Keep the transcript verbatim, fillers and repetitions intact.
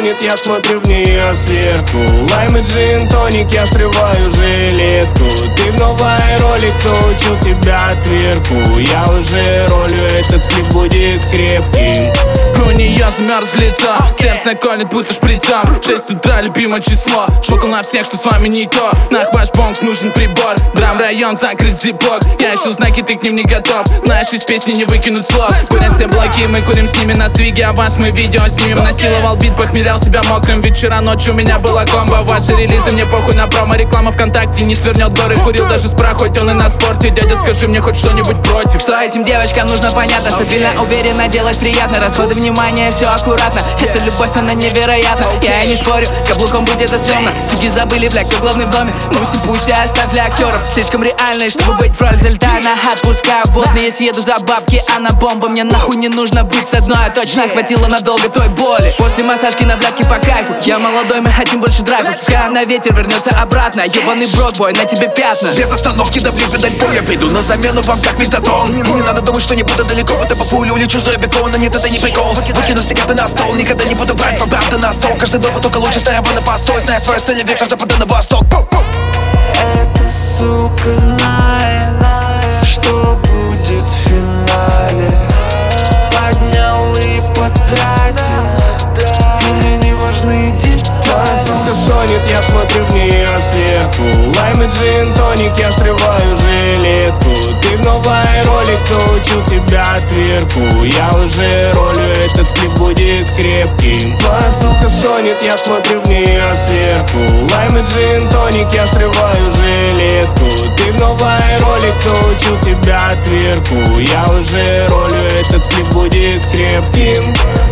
стонет, я смотрю в нее сверху. Лайм и джин, тоник, я срываю жилетку. Ты в новой роли, кто учил тебя тверку? Я уже ролю, этот клип будет крепким. У нее замерз лицо, сердце колет, будто шприцом. Шесть утра, любимое число. Шокол на всех, что с вами никто. Нах ваш бонг, нужен прибор. Драм-район, закрыт зиплок. Я ищу знаки, ты к ним не готов. Знаешь, из песни не выкинуть слов. Курят все блоки, мы курим с ними на сдвиге. А вас мы видео снимем. Насиловал бит, похмелял себя мокрым. Ведь вчера ночью у меня была комбо. Ваши релизы, мне похуй на промо. Реклама ВКонтакте не свернет горы. Курил даже с прах, хоть он и на спорте. Дядя, скажи мне хоть что-нибудь против. Что этим девочкам нужно понятно. Стабильно, уверенно, делать приятно. Расходы внимания, все аккуратно. Эта любовь, она невероятна. Я и не спорю, каблуком будет это стрёмно. Суки забыли, бля, кто главный в доме. Муси пусть я оставь для актеров. Слишком реальные, чтобы быть в роли Зельтана. Отпускаю водные, съеду за бабки, а на бомба. Мне нахуй не нужно быть с одной, а точно хватило надолго той боли. После массажки на бляки по кайфу. Я молодой, мы хотим больше драйва. Пускай на ветер вернется обратно. Ебаный бродбой, на тебе пятна. Без остановки давлю педаль пол. Я приду на замену вам как метадон. Не, не надо думать, что не буду далеко. Это по пулю улечу за бекон. Но нет, это не прикол. Выкину все карты на стол. Никогда не буду брать правда на стол. Каждый довод только лучше, стоя на постой. Зная свою цель, вектор запада на восток. Эта сука знает, что будет в финале. Поднял и потратил, и мне не важны детали. Сука стонет, я смотрю в нее сверху. Лайм и джин, тоник, я срываю жилетку. Ты в новой роли, кто учил тебя тверку? Я уже ролю, этот клип будет крепким. Твоя сука стонет, я смотрю в нее сверху. Лайм и джин, тоник, я срываю жилетку. Ты в новой роли, кто учил тебя тверку? Я уже ролю, этот клип будет крепким.